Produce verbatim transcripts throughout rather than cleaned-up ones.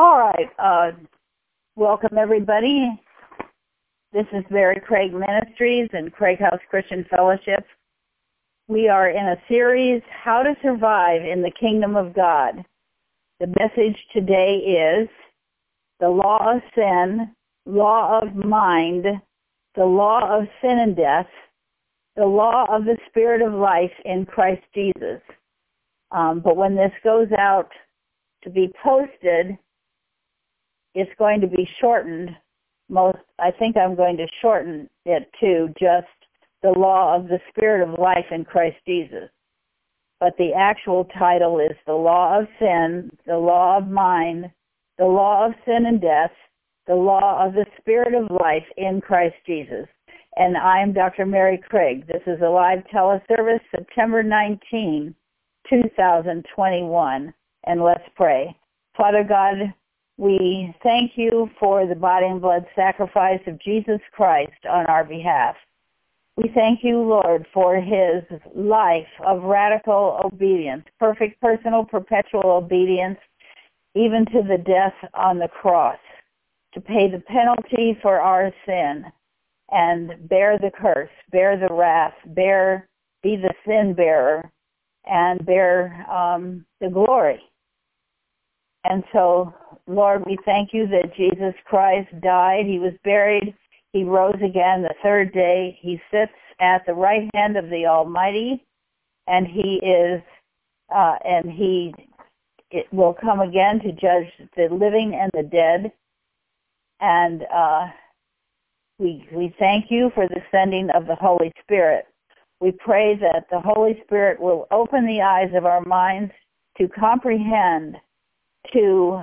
All right. Uh, welcome, everybody. This is Mary Craig Ministries and Craig House Christian Fellowship. We are in a series, How to Survive in the Kingdom of God. The message today is the law of sin, law of mind, the law of sin and death, the law of the spirit of life in Christ Jesus. Um, but when this goes out to be posted, it's going to be shortened. Most, I think I'm going to shorten it to just the law of the spirit of life in Christ Jesus. But the actual title is the law of sin, the law of mind, the law of sin and death, the law of the spirit of life in Christ Jesus. And I'm Doctor Mary Craig. This is a live teleservice, September nineteenth, two thousand twenty-one. And let's pray. Father God, we thank you for the body and blood sacrifice of Jesus Christ on our behalf. We thank you, Lord, for his life of radical obedience, perfect personal perpetual obedience, even to the death on the cross, to pay the penalty for our sin and bear the curse, bear the wrath, bear, be the sin bearer, and bear um, the glory. And so, Lord, we thank you that Jesus Christ died, he was buried, he rose again the third day, he sits at the right hand of the Almighty, and he is, uh, and he it will come again to judge the living and the dead. And uh, we we thank you for the sending of the Holy Spirit. We pray that the Holy Spirit will open the eyes of our minds to comprehend, to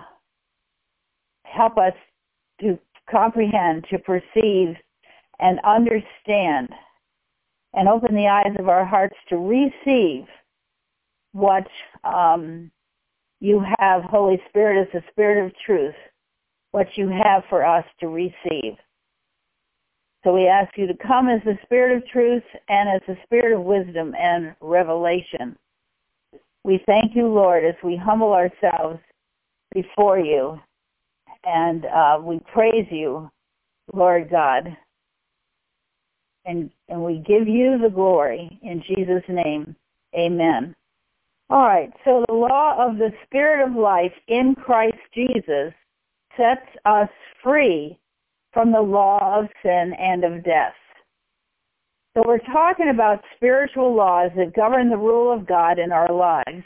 help us to comprehend, to perceive, and understand, and open the eyes of our hearts to receive what um, you have, Holy Spirit, as the Spirit of truth, what you have for us to receive. So we ask you to come as the Spirit of truth and as the Spirit of wisdom and revelation. We thank you, Lord, as we humble ourselves before you, and uh, we praise you, Lord God, and, and we give you the glory in Jesus' name. Amen. All right, so the law of the spirit of life in Christ Jesus sets us free from the law of sin and of death. So we're talking about spiritual laws that govern the rule of God in our lives,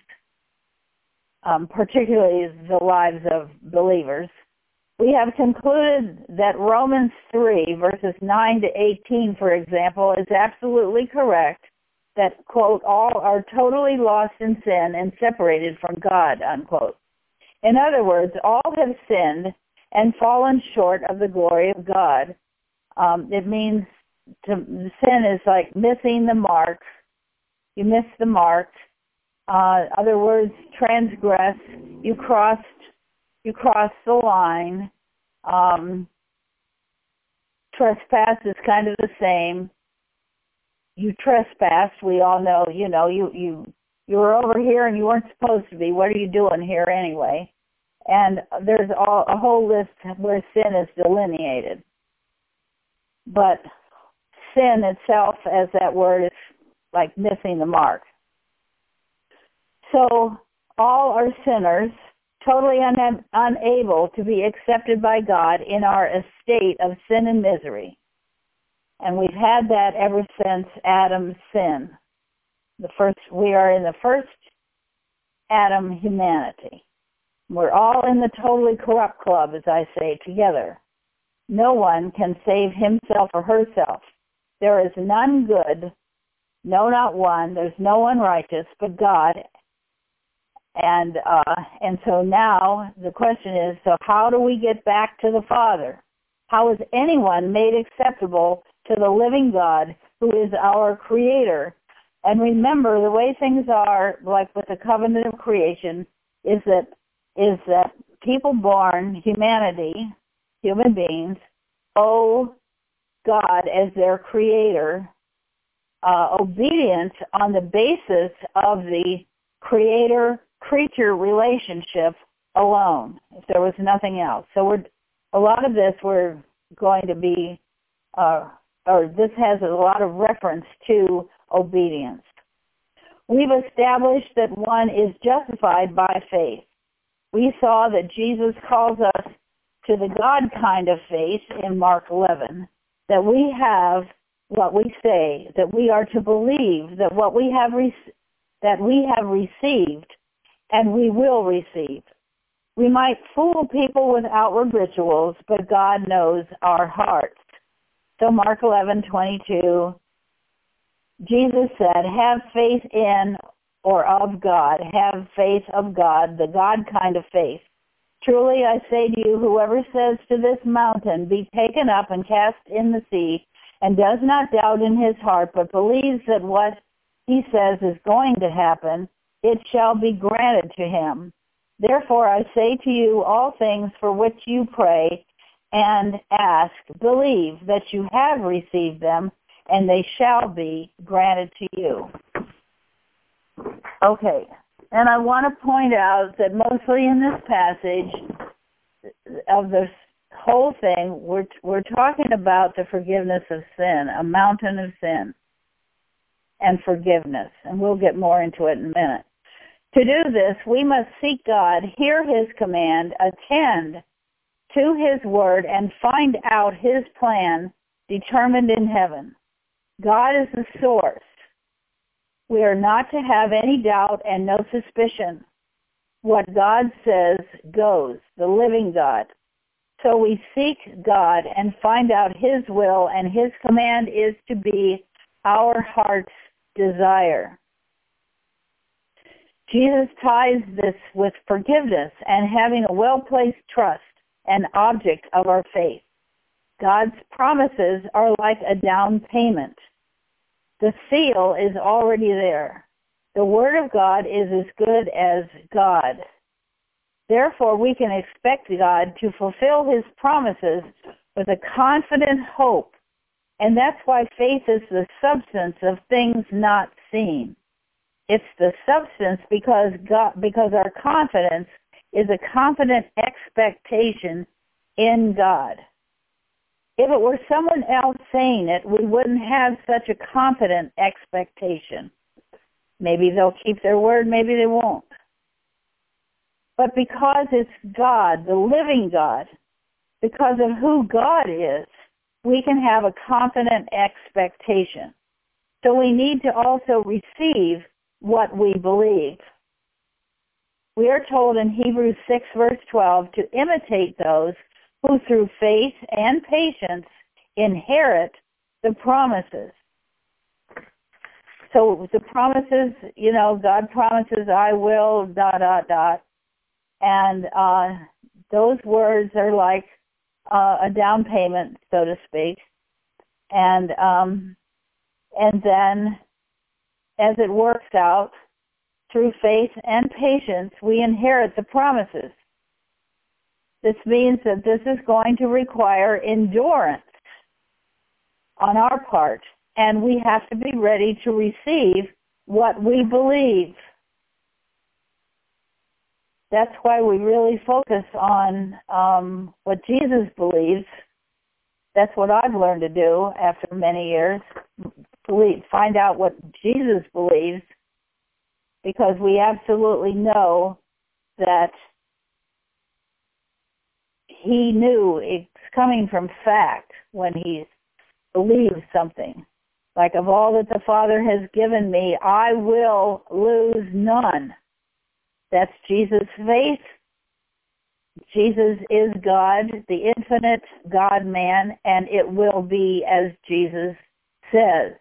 um, particularly the lives of believers. We have concluded that Romans three, verses nine to eighteen, for example, is absolutely correct, that, quote, all are totally lost in sin and separated from God, unquote. In other words, all have sinned and fallen short of the glory of God. Um, it means to, sin is like missing the mark. You miss the mark. Uh, other words, transgress. You crossed. You crossed the line. Um, trespass is kind of the same. You trespassed. We all know. You know. You you you were over here and you weren't supposed to be. What are you doing here anyway? And there's all, a whole list where sin is delineated. But sin itself, as that word, is like missing the mark. So all are sinners, totally un- unable to be accepted by God in our estate of sin and misery. And we've had that ever since Adam's sin. The first, we are in the first Adam humanity. We're all in the totally corrupt club, as I say, together. No one can save himself or herself. There is none good, no, not one. There's no one righteous but God. And uh, and so now the question is, so how do we get back to the Father? How is anyone made acceptable to the living God who is our Creator? And remember, the way things are, like with the covenant of creation, is that is that people born, humanity, human beings, owe God as their Creator uh, obedience on the basis of the Creator-creature relationship alone. There was nothing else. So we're, a lot of this we're going to be, uh, or this has a lot of reference to obedience. We've established that one is justified by faith. We saw that Jesus calls us to the God kind of faith in Mark eleven, that we have what we say, that we are to believe that what we have re- that we have received and we will receive. We might fool people with outward rituals, but God knows our hearts. So Mark eleven twenty-two, Jesus said, have faith in or of God. Have faith of God, the God kind of faith. Truly I say to you, whoever says to this mountain, be taken up and cast in the sea, and does not doubt in his heart, but believes that what he says is going to happen, it shall be granted to him. Therefore I say to you, all things for which you pray and ask, believe that you have received them, and they shall be granted to you. Okay, and I want to point out that mostly in this passage of this whole thing, we're, we're talking about the forgiveness of sin, a mountain of sin and forgiveness, and we'll get more into it in a minute. To do this, we must seek God, hear his command, attend to his word, and find out his plan determined in heaven. God is the source. We are not to have any doubt and no suspicion. What God says goes, the living God. So we seek God and find out his will, and his command is to be our heart's desire. Jesus ties this with forgiveness and having a well-placed trust, an object of our faith. God's promises are like a down payment. The seal is already there. The Word of God is as good as God. Therefore, we can expect God to fulfill his promises with a confident hope. And that's why faith is the substance of things not seen. It's the substance because God, because our confidence is a confident expectation in God. If it were someone else saying it, we wouldn't have such a confident expectation. Maybe they'll keep their word, maybe they won't. But because it's God, the living God, because of who God is, we can have a confident expectation. So we need to also receive what we believe. We are told in Hebrews six, verse twelve, to imitate those who through faith and patience inherit the promises. So the promises, you know, God promises, I will, dot, dot, dot. And uh, those words are like uh, a down payment, so to speak. And um, and then as it works out, through faith and patience, we inherit the promises. This means that this is going to require endurance on our part, and we have to be ready to receive what we believe. That's why we really focus on um, what Jesus believes. That's what I've learned to do after many years, believe, find out what Jesus believes, because we absolutely know that he knew it's coming from fact when he believes something. Like, of all that the Father has given me, I will lose none. That's Jesus' faith. Jesus is God, the infinite God-man, and it will be as Jesus says.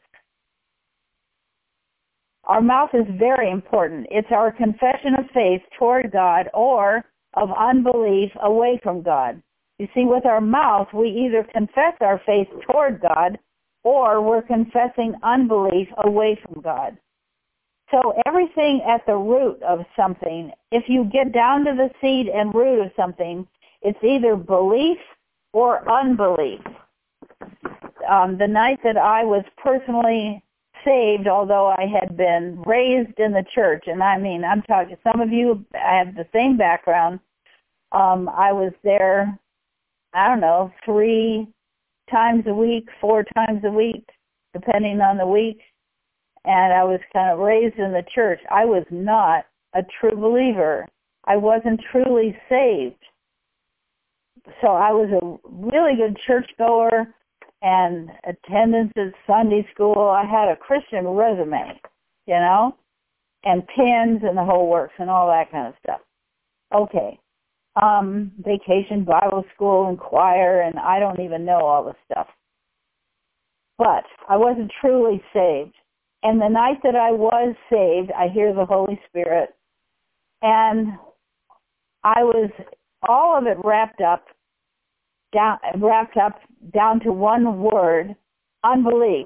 Our mouth is very important. It's our confession of faith toward God or of unbelief away from God. You see, with our mouth, we either confess our faith toward God or we're confessing unbelief away from God. So everything at the root of something, if you get down to the seed and root of something, it's either belief or unbelief. Um, the night that I was personally saved, although I had been raised in the church, and I mean, I'm talking, some of you have the same background. Um, I was there, I don't know, three times a week, four times a week, depending on the week. And I was kind of raised in the church. I was not a true believer. I wasn't truly saved. So I was a really good churchgoer and attendance at Sunday school. I had a Christian resume, you know, and pins and the whole works and all that kind of stuff. Okay. Um, vacation Bible school and choir, and I don't even know all the stuff. But I wasn't truly saved. And the night that I was saved, I hear the Holy Spirit, and I was all of it wrapped up, down, wrapped up down to one word: unbelief.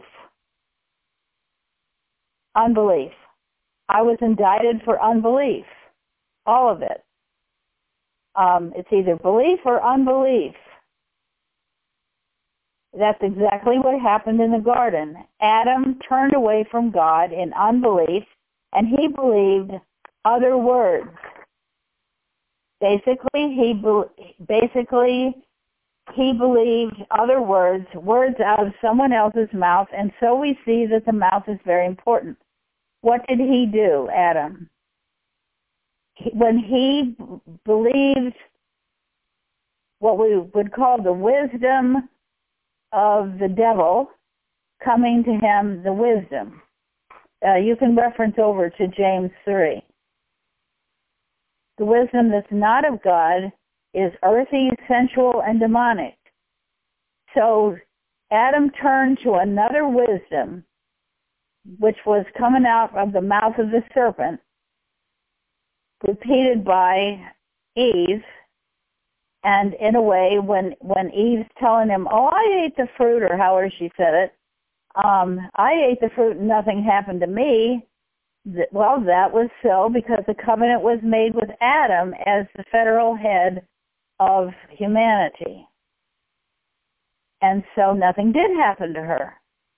Unbelief. I was indicted for unbelief, all of it. Um, it's either belief or unbelief. That's exactly what happened in the garden. Adam turned away from God in unbelief, and he believed other words. Basically, he be- basically he believed other words, words out of someone else's mouth, and so we see that the mouth is very important. What did he do, Adam? He, when he b- believed what we would call the wisdom of the devil coming to him, the wisdom. Uh, you can reference over to James three. The wisdom that's not of God is earthy, sensual, and demonic. So Adam turned to another wisdom, which was coming out of the mouth of the serpent, repeated by Eve. And in a way, when, when Eve's telling him, oh, I ate the fruit, or however she said it, um, I ate the fruit and nothing happened to me. Well, that was so because the covenant was made with Adam as the federal head of humanity. And so nothing did happen to her.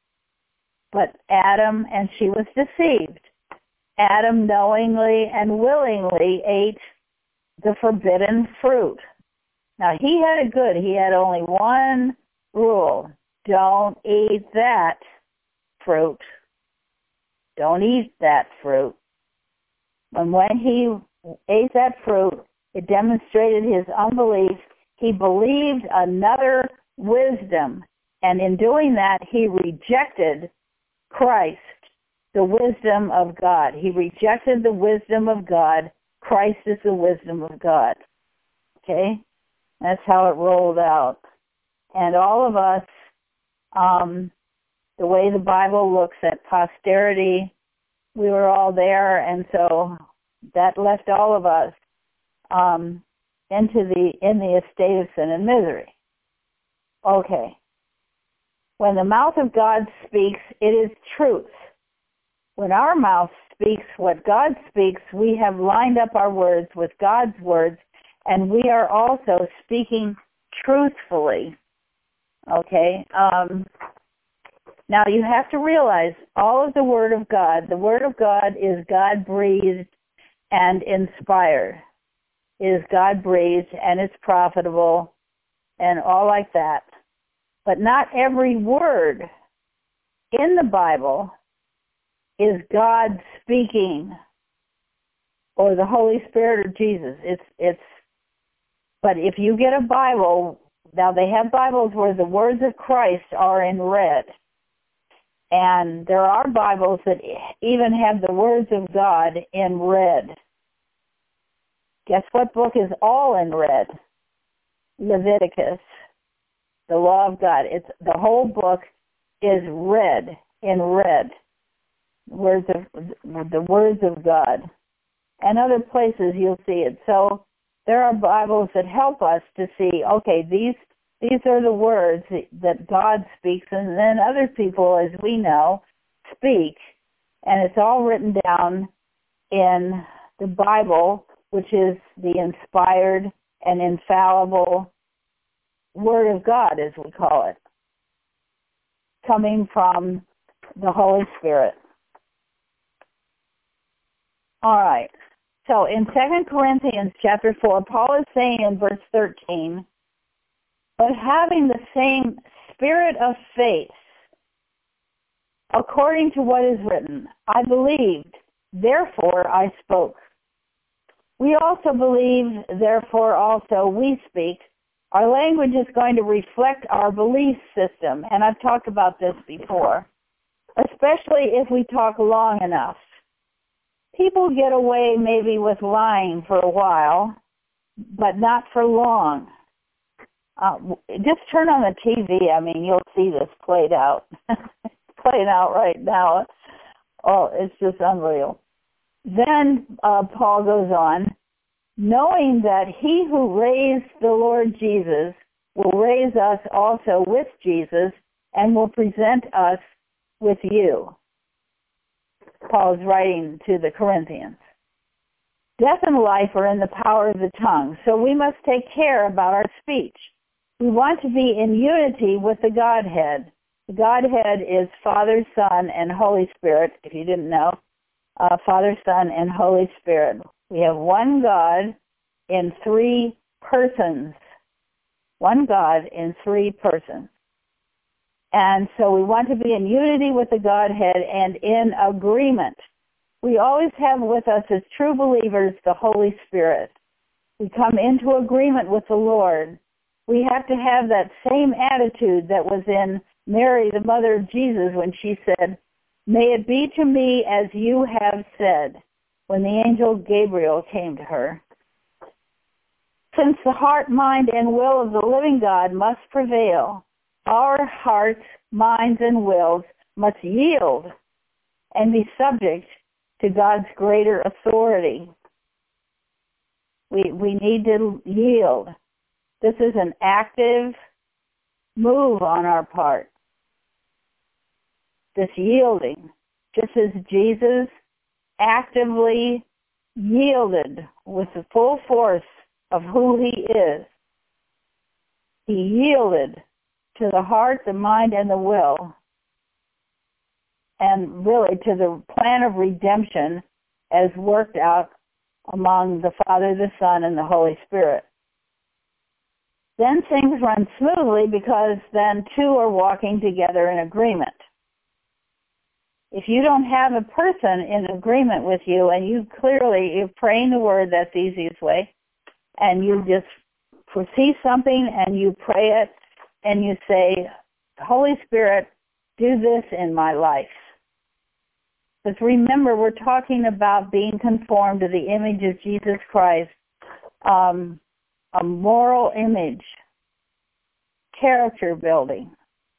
But Adam, and she was deceived. Adam knowingly and willingly ate the forbidden fruit. Now, he had it good. He had only one rule. Don't eat that fruit. Don't eat that fruit. And when he ate that fruit, it demonstrated his unbelief. He believed another wisdom. And in doing that, he rejected Christ, the wisdom of God. He rejected the wisdom of God. Christ is the wisdom of God. Okay? That's how it rolled out. And all of us, um, the way the Bible looks at posterity, we were all there, and so that left all of us um, into the in the estate of sin and misery. Okay. When the mouth of God speaks, it is truth. When our mouth speaks what God speaks, we have lined up our words with God's words, and we are also speaking truthfully. Okay? Um, now, you have to realize all of the Word of God, the Word of God is God-breathed and inspired. It is God-breathed and it's profitable and all like that. But not every word in the Bible is God speaking or the Holy Spirit or Jesus. It's it's. But if you get a Bible, now they have Bibles where the words of Christ are in red. And there are Bibles that even have the words of God in red. Guess what book is all in red? Leviticus, the law of God. It's the whole book is red, in red. Words of the words of God. And other places you'll see it. So there are Bibles that help us to see, okay, these These are the words that God speaks, and then other people, as we know, speak. And it's all written down in the Bible, which is the inspired and infallible Word of God, as we call it, coming from the Holy Spirit. All right. So in Second Corinthians chapter four, Paul is saying in verse thirteen, but having the same spirit of faith, according to what is written, I believed, therefore I spoke. We also believe, therefore also we speak. Our language is going to reflect our belief system, and I've talked about this before, especially if we talk long enough. People get away maybe with lying for a while, but not for long. Uh, just turn on the T V. I mean, you'll see this played out. playing out right now. Oh, it's just unreal. Then uh, Paul goes on, knowing that he who raised the Lord Jesus will raise us also with Jesus and will present us with you. Paul is writing to the Corinthians. Death and life are in the power of the tongue, so we must take care about our speech. We want to be in unity with the Godhead. The Godhead is Father, Son, and Holy Spirit, if you didn't know. Uh, Father, Son, and Holy Spirit. We have one God in three persons. One God in three persons. And so we want to be in unity with the Godhead and in agreement. We always have with us as true believers the Holy Spirit. We come into agreement with the Lord. We have to have that same attitude that was in Mary, the mother of Jesus, when she said, "May it be to me as you have said," when the angel Gabriel came to her. Since the heart, mind, and will of the living God must prevail, our hearts, minds, and wills must yield and be subject to God's greater authority. We, we need to yield. This is an active move on our part. This yielding, just as Jesus actively yielded with the full force of who he is. He yielded to the heart, the mind, and the will, and really to the plan of redemption as worked out among the Father, the Son, and the Holy Spirit. Then things run smoothly because then two are walking together in agreement. If you don't have a person in agreement with you and you clearly, you're praying the word, that's the easiest way, and you just foresee something and you pray it and you say, Holy Spirit, do this in my life. Because remember, we're talking about being conformed to the image of Jesus Christ, um, a moral image, character building.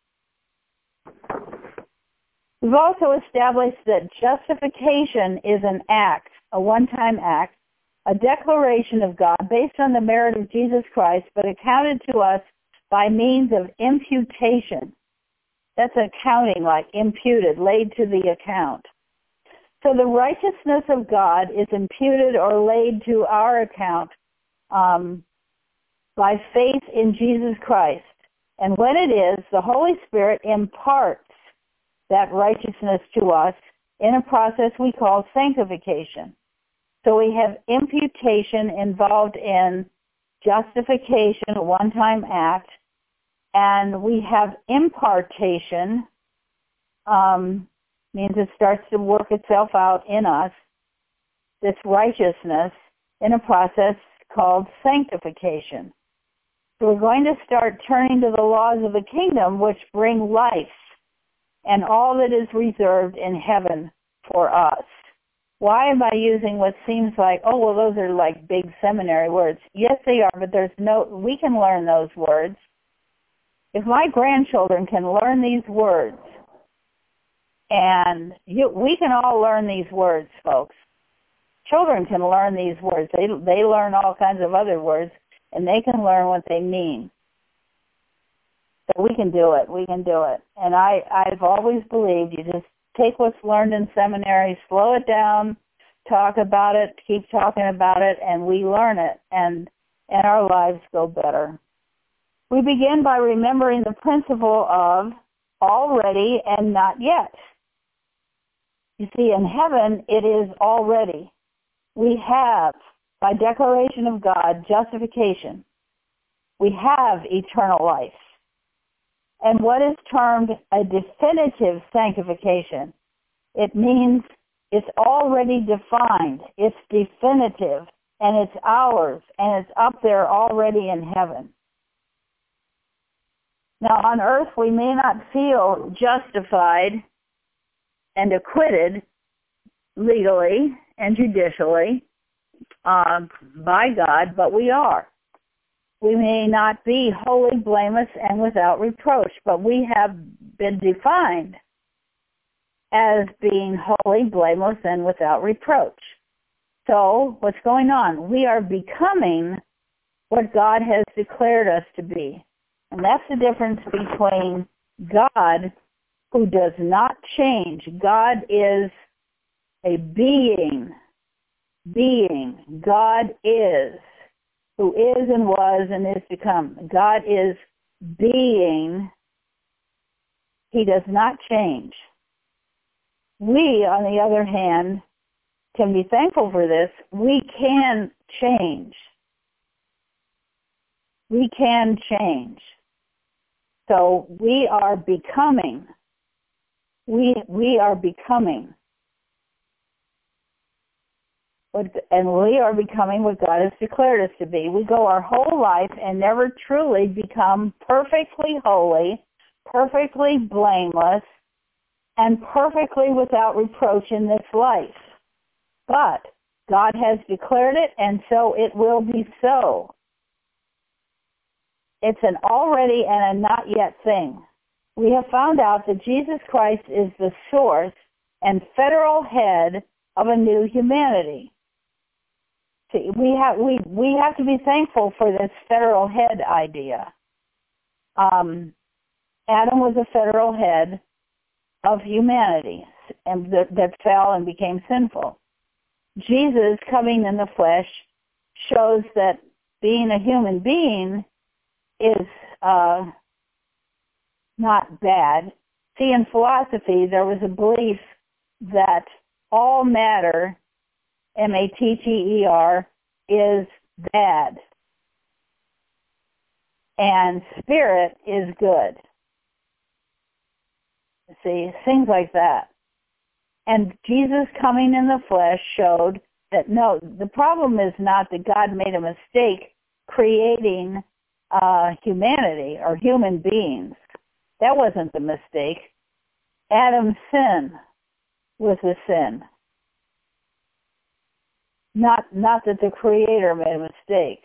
We've also established that justification is an act, a one-time act, a declaration of God based on the merit of Jesus Christ, but accounted to us by means of imputation. That's accounting, like imputed, laid to the account. So the righteousness of God is imputed or laid to our account um, by faith in Jesus Christ. And when it is, the Holy Spirit imparts that righteousness to us in a process we call sanctification. So we have imputation involved in justification, a one-time act, and we have impartation, um, means it starts to work itself out in us, this righteousness, in a process called sanctification. So we're going to start turning to the laws of the kingdom, which bring life and all that is reserved in heaven for us. Why am I using what seems like, oh, well, those are like big seminary words? Yes, they are, but there's no, we can learn those words. If my grandchildren can learn these words, and you, we can all learn these words, folks. Children can learn these words. They they learn all kinds of other words, and they can learn what they mean. So we can do it. We can do it. And I, I've always believed you just take what's learned in seminary, slow it down, talk about it, keep talking about it, and we learn it, and, and our lives go better. We begin by remembering the principle of already and not yet. You see, in heaven, it is already. we have, by declaration of God, justification. We have eternal life. And what is termed a definitive sanctification? It means it's already defined, it's definitive, and it's ours, and it's up there already in heaven. Now, on earth, we may not feel justified and acquitted legally and judicially uh, by God, but we are. We may not be wholly blameless and without reproach, but we have been defined as being wholly blameless and without reproach. So, what's going on? We are becoming what God has declared us to be. And that's the difference between God, who does not change. God is a being. Being. God is. Who is and was and is to come. God is being. He does not change. We, on the other hand, can be thankful for this. We can change. We can change. So we are becoming. We we are becoming. What, and we are becoming what God has declared us to be. We go our whole life and never truly become perfectly holy, perfectly blameless, and perfectly without reproach in this life. But God has declared it, and so it will be so. It's an already and a not yet thing. We have found out that Jesus Christ is the source and federal head of a new humanity. See, we have we we have to be thankful for this federal head idea. Um, Adam was a federal head of humanity, and that, that fell and became sinful. Jesus coming in the flesh shows that being a human being is uh, not bad. See, in philosophy, there was a belief that all matter, M A T T E R, is bad, and spirit is good. See, things like that. And Jesus coming in the flesh showed that, no, the problem is not that God made a mistake creating uh, humanity or human beings. That wasn't the mistake. Adam's sin was the sin. Not not that the Creator made a mistake.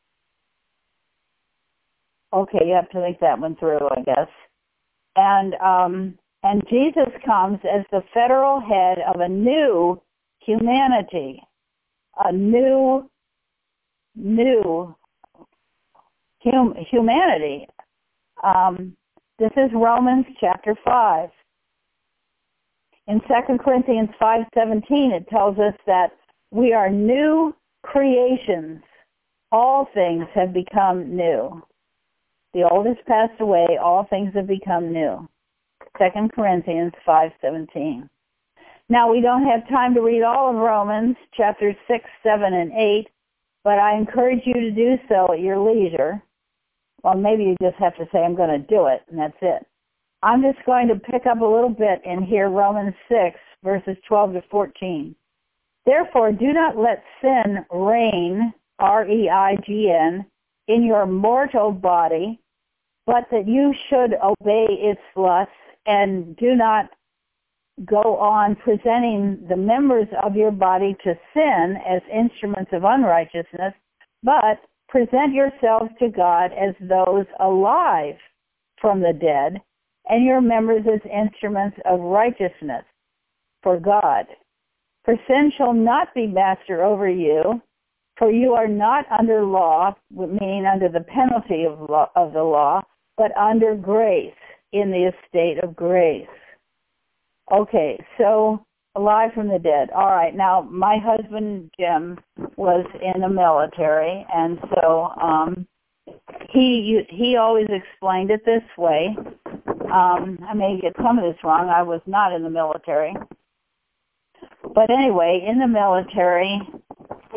Okay, you have to think that one through, I guess. And um, and Jesus comes as the federal head of a new humanity, a new, new hum, humanity. Um, this is Romans chapter five. In Second Corinthians five seventeen, it tells us that we are new creations. All things have become new. The old has passed away. All things have become new. Second Corinthians five seventeen. Now, we don't have time to read all of Romans, chapters six, seven, and eight, but I encourage you to do so at your leisure. Well, maybe you just have to say, I'm going to do it, and that's it. I'm just going to pick up a little bit in here, Romans six, verses twelve to fourteen. Therefore, do not let sin reign, R E I G N, in your mortal body, but that you should obey its lusts, and do not go on presenting the members of your body to sin as instruments of unrighteousness, but present yourselves to God as those alive from the dead, and your members as instruments of righteousness for God. For sin shall not be master over you, for you are not under law, meaning under the penalty of, law, of the law, but under grace, in the estate of grace. Okay, so alive from the dead. All right, now my husband Jim was in the military, and so um, he he always explained it this way. Um, I may get some of this wrong. I was not in the military. But anyway, in the military,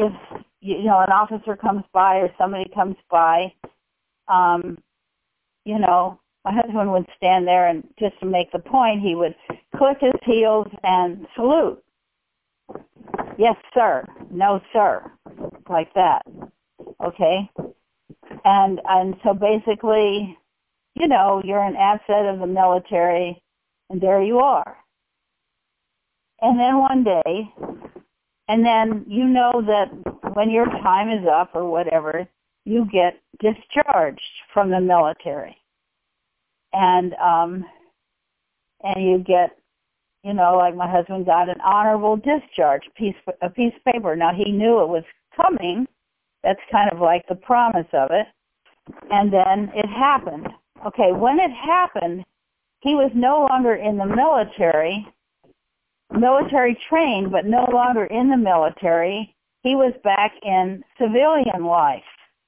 if, you know, an officer comes by or somebody comes by, um, you know, my husband would stand there and just to make the point, he would click his heels and salute. Yes, sir. No, sir. Like that. Okay? And and so basically, you know, you're an asset of the military, and there you are. And then one day, and then you know that when your time is up or whatever, you get discharged from the military. And um, and you get, you know, like my husband got an honorable discharge, piece a piece of paper. Now he knew it was coming. That's kind of like the promise of it. And then it happened. Okay, when it happened, he was no longer in the military, military trained, but no longer in the military. He was back in civilian life.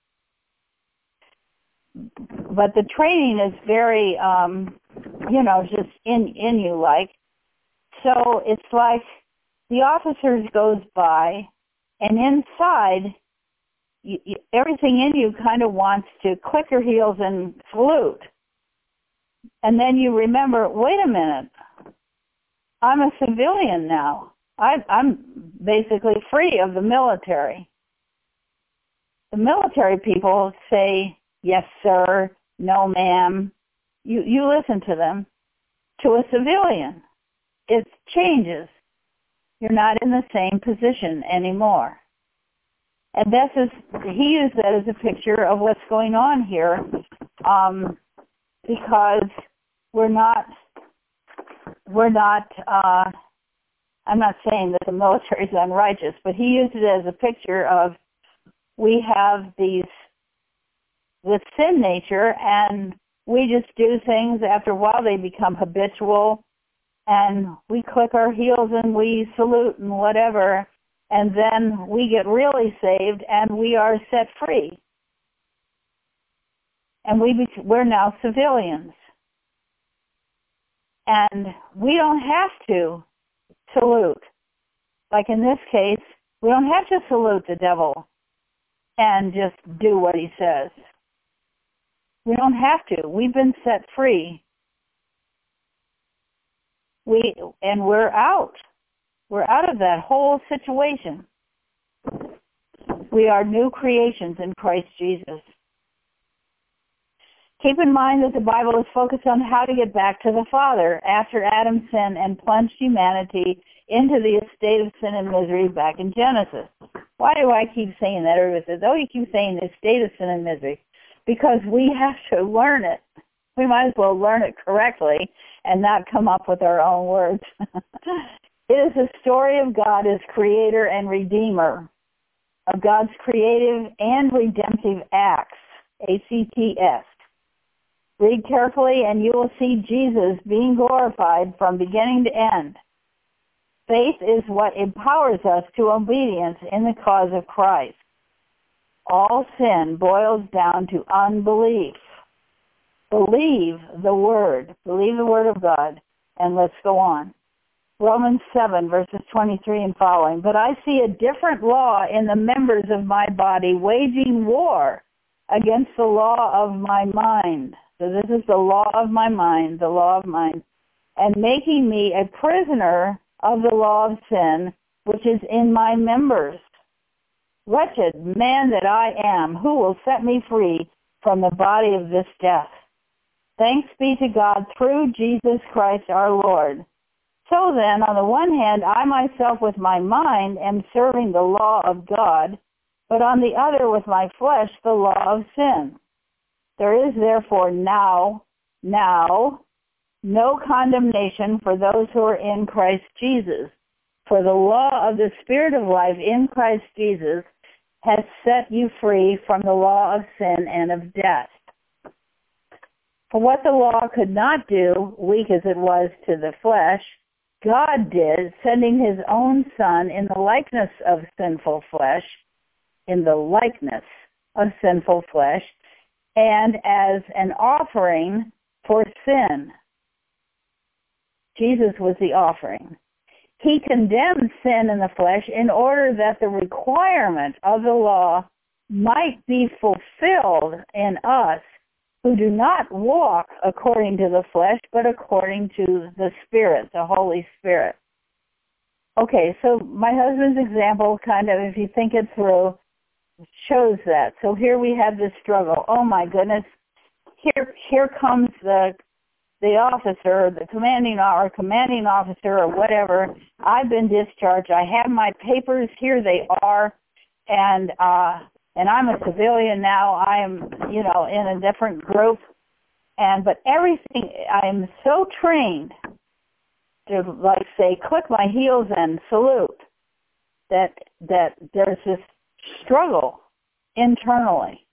But the training is very, um, you know, just in, in you like. So it's like the officers goes by, and inside, you, you, everything in you kind of wants to click your heels and salute. And then you remember, wait a minute, I'm a civilian now. I, I'm basically free of the military. The military people say, yes, sir, no, ma'am. You, you listen to them. To a civilian, it changes. You're not in the same position anymore. And this is, he used that as a picture of what's going on here, um, because we're not, we're not, uh, I'm not saying that the military is unrighteous, but he used it as a picture of we have these, this sin nature, and we just do things. After a while they become habitual, and we click our heels and we salute and whatever, and then we get really saved and we are set free. And we be, we're now civilians. And we don't have to salute. Like in this case, we don't have to salute the devil and just do what he says. We don't have to. We've been set free. We and we're out. We're out of that whole situation. We are new creations in Christ Jesus. Keep in mind that the Bible is focused on how to get back to the Father after Adam sinned and plunged humanity into the state of sin and misery back in Genesis. Why do I keep saying that? Everybody says, oh, you keep saying the state of sin and misery. Because we have to learn it. We might as well learn it correctly and not come up with our own words. It is the story of God as creator and redeemer, of God's creative and redemptive acts, A C T S. Read carefully and you will see Jesus being glorified from beginning to end. Faith is what empowers us to obedience in the cause of Christ. All sin boils down to unbelief. Believe the Word. Believe the Word of God. And let's go on. Romans seven, verses twenty-three and following. But I see a different law in the members of my body, waging war against the law of my mind. So this is the law of my mind, the law of mind, and making me a prisoner of the law of sin, which is in my members. Wretched man that I am, who will set me free from the body of this death? Thanks be to God through Jesus Christ our Lord. So then, on the one hand, I myself with my mind am serving the law of God, but on the other with my flesh the law of sin. There is therefore now, now, no condemnation for those who are in Christ Jesus. For the law of the Spirit of life in Christ Jesus has set you free from the law of sin and of death. For what the law could not do, weak as it was to the flesh, God did, sending his own Son in the likeness of sinful flesh, in the likeness of sinful flesh, and as an offering for sin. Jesus was the offering. He condemned sin in the flesh in order that the requirement of the law might be fulfilled in us who do not walk according to the flesh, but according to the Spirit, the Holy Spirit. Okay, so my husband's example kind of, if you think it through, shows that. So here we have this struggle. Oh my goodness, here here comes the the officer, the commanding or commanding officer or whatever. I've been discharged. I have my papers. Here they are, and uh, and I'm a civilian now. I am, you know, in a different group, and but everything. I am so trained to, like, say, click my heels and salute, that that there's this struggle internally.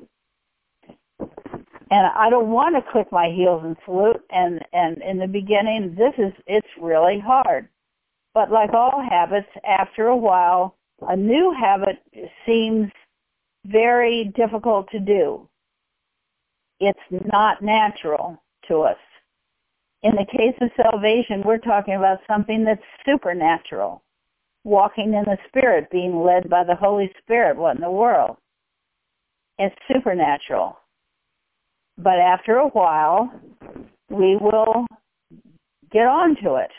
And I don't want to click my heels and salute, and, and in the beginning, this is, it's really hard. But like all habits, after a while, a new habit seems very difficult to do. It's not natural to us. In the case of salvation, we're talking about something that's supernatural. Walking in the Spirit, being led by the Holy Spirit. What in the world? It's supernatural. But after a while, we will get on to it.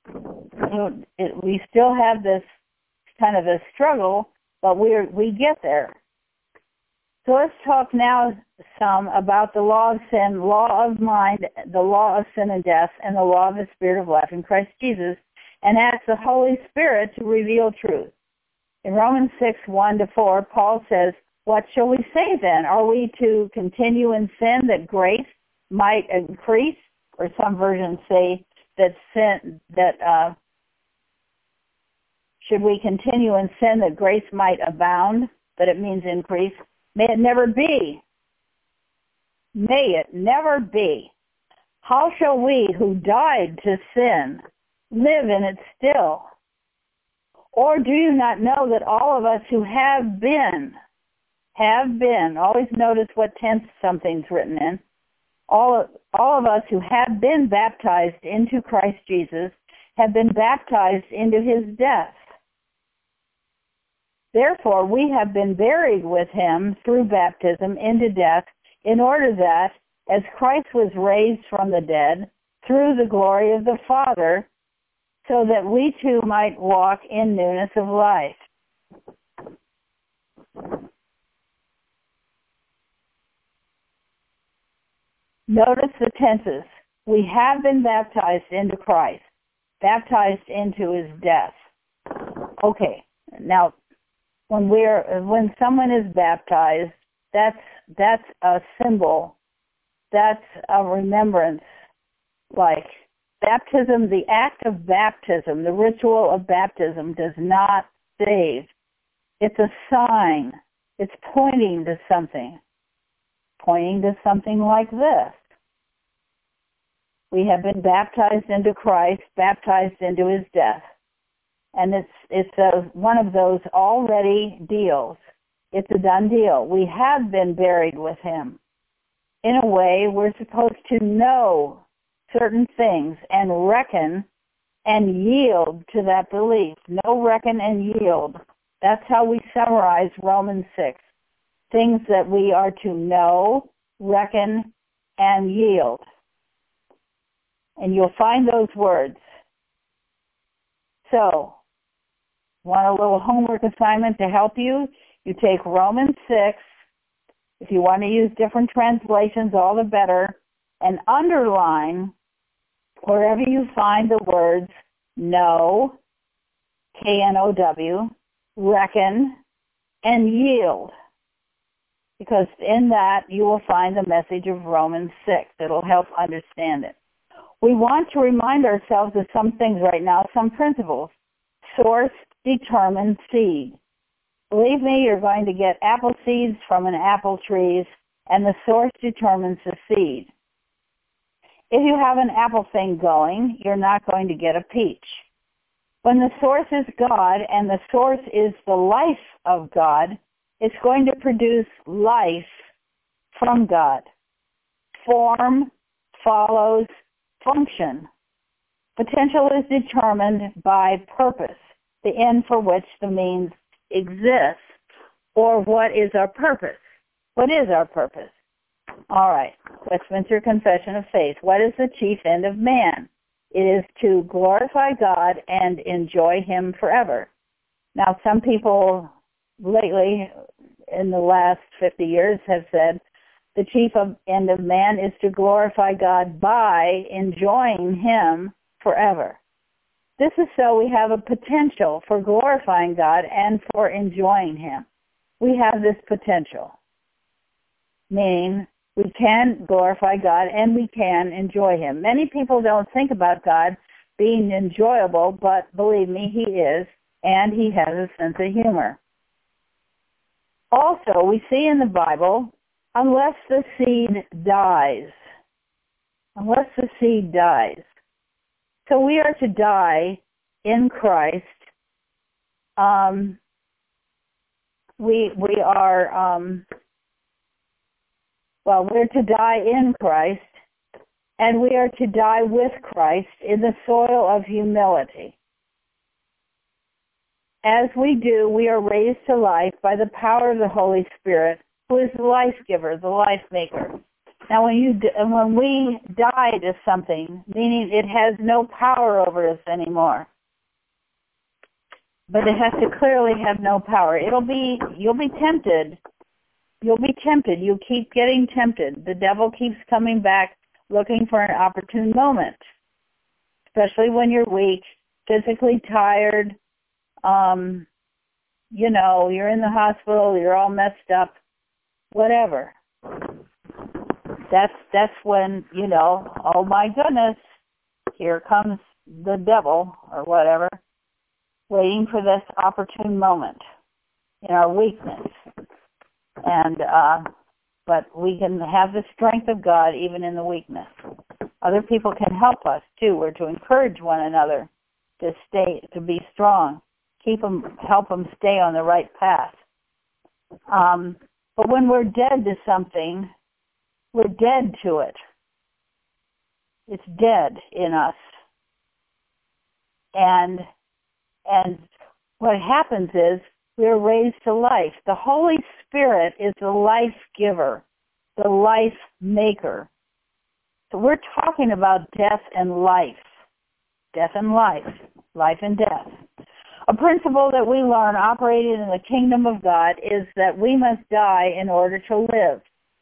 We still have this kind of a struggle, but we we get there. So let's talk now some about the law of sin, law of mind, the law of sin and death, and the law of the Spirit of life in Christ Jesus, and ask the Holy Spirit to reveal truth. In Romans six, one to four, Paul says, what shall we say then? Are we to continue in sin that grace might increase? Or some versions say that sin, that uh, should we continue in sin that grace might abound? But it means increase. May it never be. May it never be. How shall we who died to sin live in it still? Or do you not know that all of us who have been, have been, always notice what tense something's written in, all of, all of us who have been baptized into Christ Jesus have been baptized into his death. Therefore, we have been buried with him through baptism into death, in order that, as Christ was raised from the dead through the glory of the Father, so that we too might walk in newness of life. Notice the tenses. We have been baptized into Christ, baptized into his death. Okay, now when we're when someone is baptized, that's that's a symbol, that's a remembrance. Like baptism, the act of baptism, the ritual of baptism does not save. It's a sign. It's pointing to something. Pointing to something like this. We have been baptized into Christ, baptized into his death. And it's it's a, one of those already deals. It's a done deal. We have been buried with him. In a way, we're supposed to know certain things and reckon and yield to that belief. Know, reckon, and yield. That's how we summarize Romans six. Things that we are to know, reckon, and yield. And you'll find those words. So, want a little homework assignment to help you? You take Romans six. If you want to use different translations, all the better. And underline wherever you find the words know, K N O W, reckon, and yield. Because in that you will find the message of Romans six. It'll help understand it. We want to remind ourselves of some things right now, some principles. Source determines seed. Believe me, you're going to get apple seeds from an apple tree, and the source determines the seed. If you have an apple thing going, you're not going to get a peach. When the source is God and the source is the life of God, it's going to produce life from God. Form follows function. Potential is determined by purpose, the end for which the means exists, or what is our purpose? What is our purpose? All right, Westminster Confession of Faith. What is the chief end of man? It is to glorify God and enjoy Him forever. Now, some people lately, in the last fifty years, have said the chief end of man is to glorify God by enjoying Him forever. This is so we have a potential for glorifying God and for enjoying Him. We have this potential, meaning we can glorify God and we can enjoy Him. Many people don't think about God being enjoyable, but believe me, He is, and He has a sense of humor. Also, we see in the Bible, unless the seed dies, unless the seed dies. So we are to die in Christ. Um, we we are, um, well, we're to die in Christ, and we are to die with Christ in the soil of humility. As we do, we are raised to life by the power of the Holy Spirit, who is the life giver, the life maker. Now, when you when we die to something, meaning it has no power over us anymore, but it has to clearly have no power. It'll be you'll be tempted. You'll be tempted. You keep getting tempted. The devil keeps coming back looking for an opportune moment, especially when you're weak, physically tired. Um, you know, you're in the hospital. You're all messed up. Whatever. That's that's when, you know, oh my goodness, here comes the devil or whatever, waiting for this opportune moment in our weakness. And uh, but we can have the strength of God even in the weakness. Other people can help us too. We're to encourage one another to stay, to be strong, keep them, help them stay on the right path. Um, but when we're dead to something, we're dead to it. It's dead in us. And and what happens is we're raised to life. The Holy Spirit is the life giver, the life maker. So we're talking about death and life. Death and life. Life and death. A principle that we learn operating in the kingdom of God is that we must die in order to live.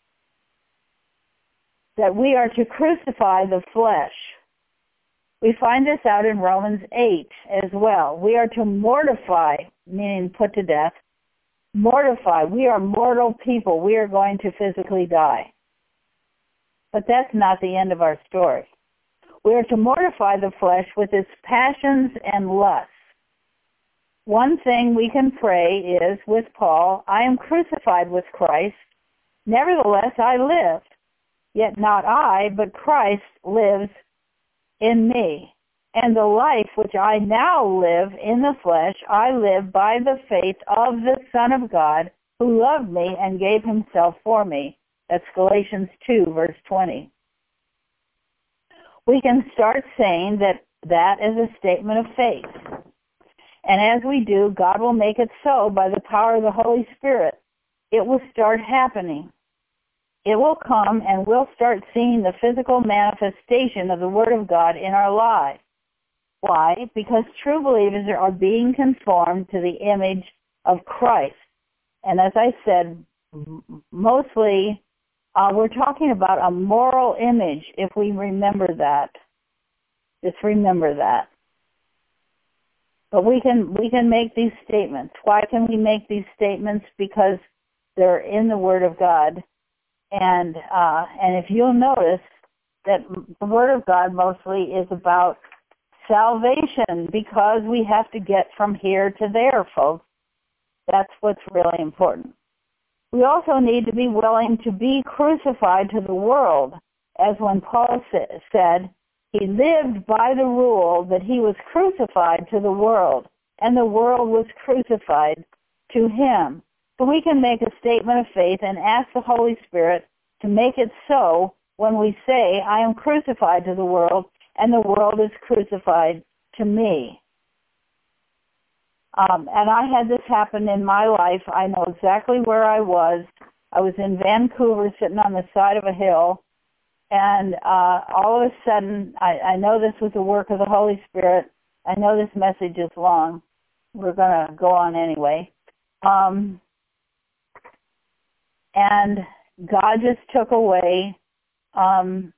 That we are to crucify the flesh. We find this out in Romans eight as well. We are to mortify, meaning put to death. Mortify. We are mortal people. We are going to physically die. But that's not the end of our story. We are to mortify the flesh with its passions and lusts. One thing we can pray is, with Paul, I am crucified with Christ. Nevertheless, I live. Yet not I, but Christ lives in me. And the life which I now live in the flesh, I live by the faith of the Son of God, who loved me and gave himself for me. That's Galatians two, verse twenty. We can start saying that that is a statement of faith. And as we do, God will make it so by the power of the Holy Spirit. It will start happening. It will come, and we'll start seeing the physical manifestation of the Word of God in our lives. Why? Because true believers are being conformed to the image of Christ. And as I said, mostly uh, we're talking about a moral image, if we remember that. Just remember that. But we can we can make these statements. Why can we make these statements? Because they're in the Word of God. And uh, and if you'll notice that the Word of God mostly is about salvation, because we have to get from here to there, folks. That's what's really important. We also need to be willing to be crucified to the world, as when Paul sa- said, he lived by the rule that he was crucified to the world, and the world was crucified to him. So we can make a statement of faith and ask the Holy Spirit to make it so when we say, I am crucified to the world, and the world is crucified to me. Um, and I had this happen in my life. I know exactly where I was. I was in Vancouver sitting on the side of a hill, and uh, all of a sudden, I, I know this was the work of the Holy Spirit. I know this message is long. We're going to go on anyway. Um, and God just took away, um,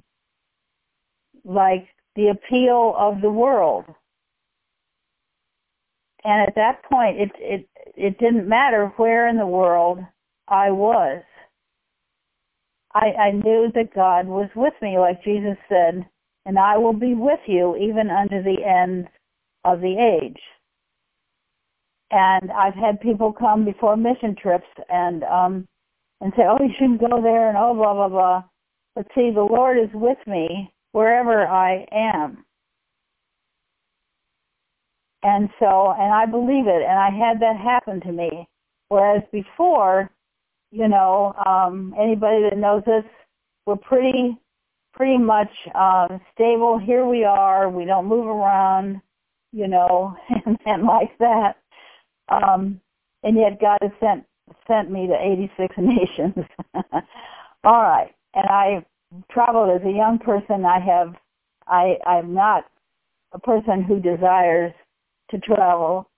like, the appeal of the world. And at that point, it, it, it didn't matter where in the world I was. I, I knew that God was with me, like Jesus said, and I will be with you even unto the end of the age. And I've had people come before mission trips and um, and say, oh, you shouldn't go there, and oh, blah, blah, blah. But see, the Lord is with me wherever I am. And so, and I believe it, and I had that happen to me. Whereas before, you know, um, anybody that knows us, we're pretty, pretty much uh, stable. Here we are. We don't move around, you know, and, and like that. Um, and yet God has sent sent me to eighty-six nations. All right, and I traveled as a young person. I have, I, I'm not a person who desires to travel,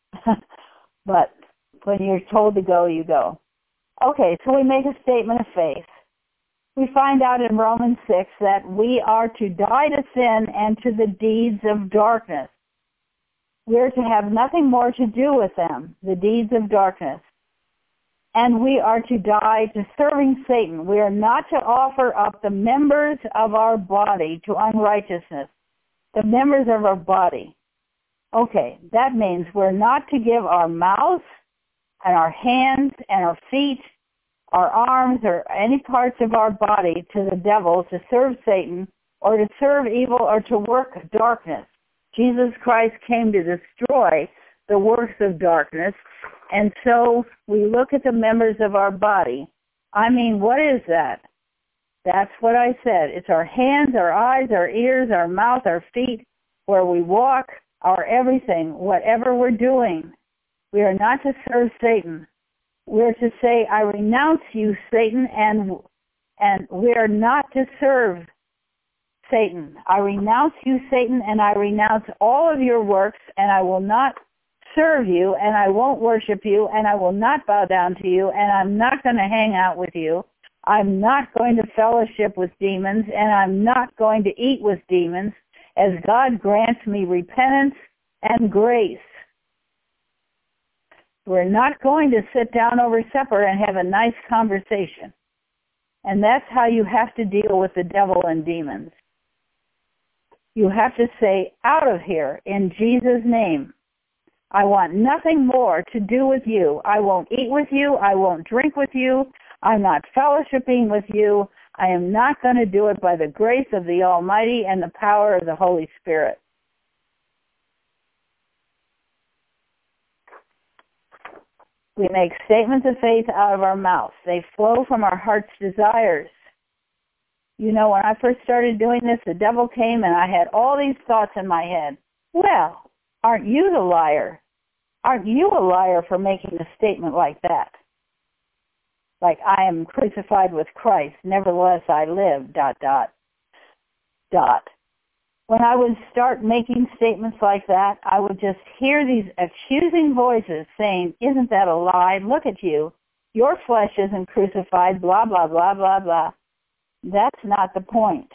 but when you're told to go, you go. Okay, so we make a statement of faith. We find out in Romans six that we are to die to sin and to the deeds of darkness. We're to have nothing more to do with them, the deeds of darkness. And we are to die to serving Satan. We are not to offer up the members of our body to unrighteousness, the members of our body. Okay, that means we're not to give our mouth and our hands and our feet, our arms, or any parts of our body to the devil to serve Satan or to serve evil or to work darkness. Jesus Christ came to destroy the works of darkness, and so we look at the members of our body. I mean, what is that? That's what I said. It's our hands, our eyes, our ears, our mouth, our feet, where we walk, our everything, whatever we're doing. We are not to serve Satan. We're to say, I renounce you, Satan, and and we are not to serve Satan. I renounce you, Satan, and I renounce all of your works, and I will not serve you, and I won't worship you, and I will not bow down to you, and I'm not going to hang out with you. I'm not going to fellowship with demons, and I'm not going to eat with demons, as God grants me repentance and grace. We're not going to sit down over supper and have a nice conversation. And that's how you have to deal with the devil and demons. You have to say, out of here, in Jesus' name. I want nothing more to do with you. I won't eat with you. I won't drink with you. I'm not fellowshipping with you. I am not going to do it by the grace of the Almighty and the power of the Holy Spirit. We make statements of faith out of our mouths. They flow from our heart's desires. You know, when I first started doing this, the devil came and I had all these thoughts in my head. Well, aren't you the liar? Aren't you a liar for making a statement like that? Like, I am crucified with Christ, nevertheless I live, dot, dot, dot. When I would start making statements like that, I would just hear these accusing voices saying, isn't that a lie? Look at you. Your flesh isn't crucified, blah, blah, blah, blah, blah. That's not the point.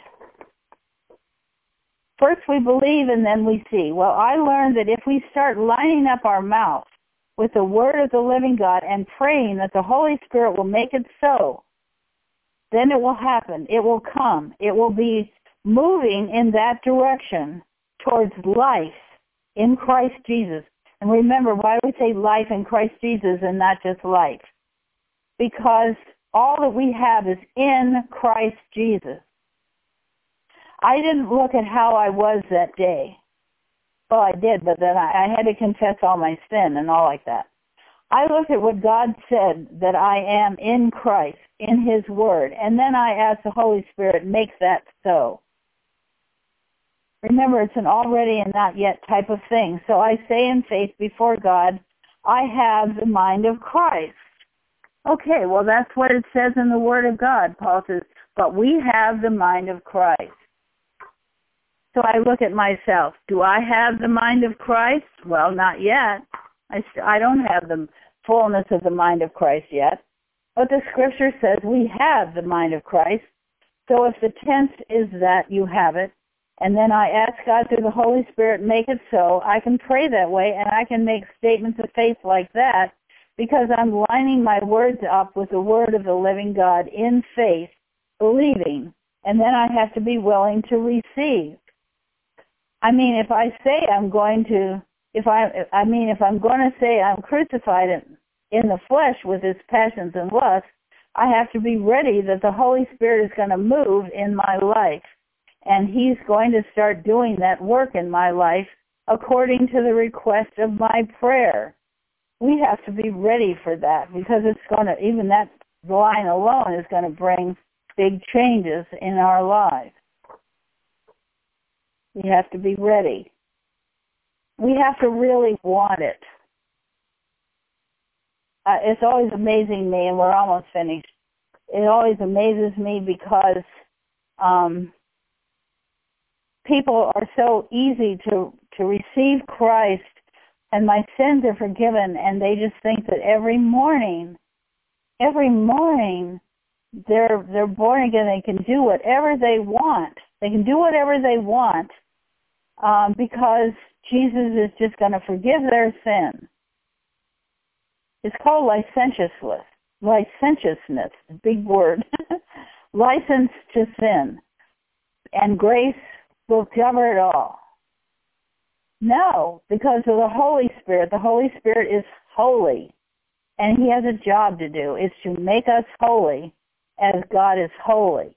First we believe and then we see. Well, I learned that if we start lining up our mouth with the word of the living God and praying that the Holy Spirit will make it so, then it will happen. It will come. It will be moving in that direction towards life in Christ Jesus. And remember, why do we say life in Christ Jesus and not just life? Because all that we have is in Christ Jesus. I didn't look at how I was that day. Well, I did, but then I, I had to confess all my sin and all like that. I looked at what God said that I am in Christ, in His Word, and then I asked the Holy Spirit, make that so. Remember, it's an already and not yet type of thing. So I say in faith before God, I have the mind of Christ. Okay, well, that's what it says in the Word of God. Paul says, but we have the mind of Christ. So I look at myself. Do I have the mind of Christ? Well, not yet. I, I don't have the fullness of the mind of Christ yet. But the Scripture says we have the mind of Christ. So if the tense is that you have it, and then I ask God through the Holy Spirit, make it so, I can pray that way, and I can make statements of faith like that because I'm lining my words up with the Word of the living God in faith, believing, and then I have to be willing to receive. I mean, if I say I'm going to, if I, I mean, if I'm going to say I'm crucified in, in the flesh with its passions and lusts, I have to be ready that the Holy Spirit is going to move in my life. And He's going to start doing that work in my life according to the request of my prayer. We have to be ready for that because it's going to, even that line alone is going to bring big changes in our lives. We have to be ready. We have to really want it. Uh, it's always amazing me, and we're almost finished. It always amazes me because um, people are so easy to, to receive Christ, and my sins are forgiven, and they just think that every morning, every morning, they're they're born again. They can do whatever they want. They can do whatever they want um, because Jesus is just going to forgive their sin. It's called licentiousness. Licentiousness, big word. License to sin. And grace will cover it all. No, because of the Holy Spirit. The Holy Spirit is holy. And He has a job to do. It's to make us holy as God is holy.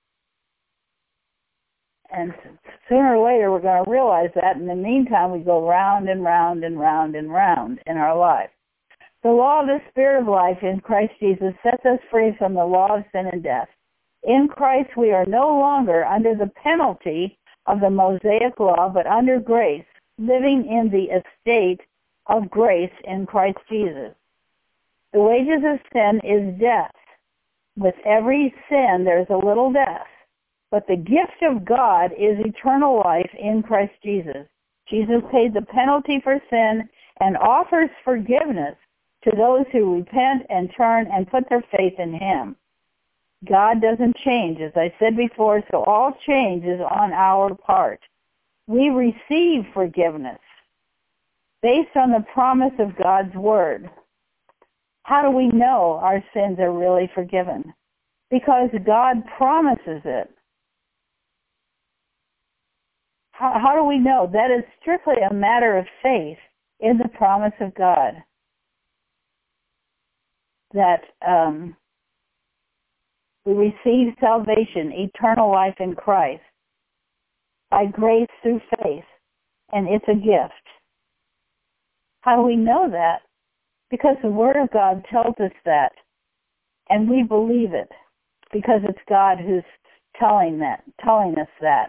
And sooner or later we're going to realize that. In the meantime, we go round and round and round and round in our life. The law of the Spirit of life in Christ Jesus sets us free from the law of sin and death. In Christ we are no longer under the penalty of the Mosaic law, but under grace, living in the estate of grace in Christ Jesus. The wages of sin is death. With every sin there's a little death, but the gift of God is eternal life in Christ Jesus. Jesus paid the penalty for sin and offers forgiveness to those who repent and turn and put their faith in Him. God doesn't change, as I said before, so all change is on our part. We receive forgiveness based on the promise of God's Word. How do we know our sins are really forgiven? Because God promises it. How, how do we know? That is strictly a matter of faith in the promise of God. That um, we receive salvation, eternal life in Christ, by grace through faith, and it's a gift. How do we know that? Because the Word of God tells us that, and we believe it, because it's God who's telling that, telling us that.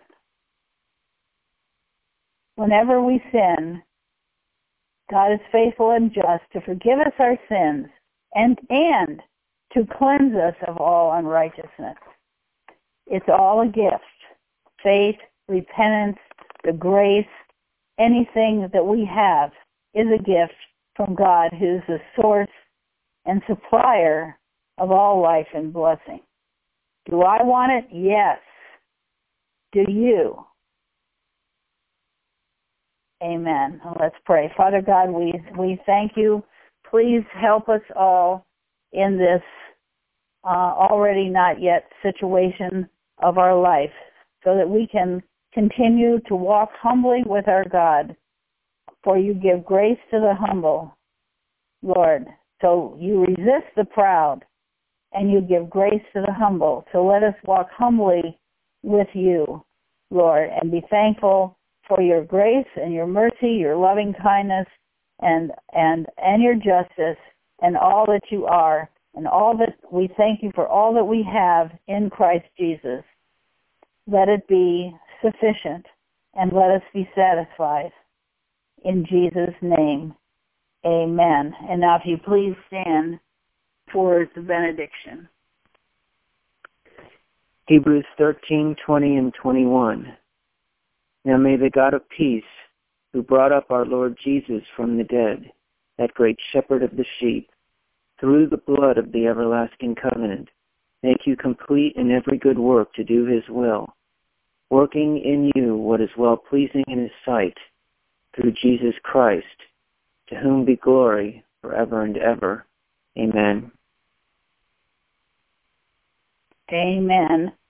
Whenever we sin, God is faithful and just to forgive us our sins and and to cleanse us of all unrighteousness. It's all a gift. Faith, repentance, the grace, anything that we have is a gift from God, who's the source and supplier of all life and blessing. Do I want it? Yes. Do you? Amen. Let's pray. Father God, we, we thank you. Please help us all in this uh, already not yet situation of our life so that we can continue to walk humbly with our God. For you give grace to the humble, Lord. So you resist the proud and you give grace to the humble. So let us walk humbly with you, Lord, and be thankful for your grace and your mercy, your loving kindness, and and and your justice, and all that you are, and all that we thank you for all that we have in Christ Jesus. Let it be sufficient, and let us be satisfied. In Jesus' name, amen. And now if you please stand for the benediction. Hebrews thirteen, twenty, and twenty-one. Now may the God of peace, who brought up our Lord Jesus from the dead, that great shepherd of the sheep, through the blood of the everlasting covenant, make you complete in every good work to do his will, working in you what is well-pleasing in his sight, through Jesus Christ, to whom be glory forever and ever. Amen. Amen.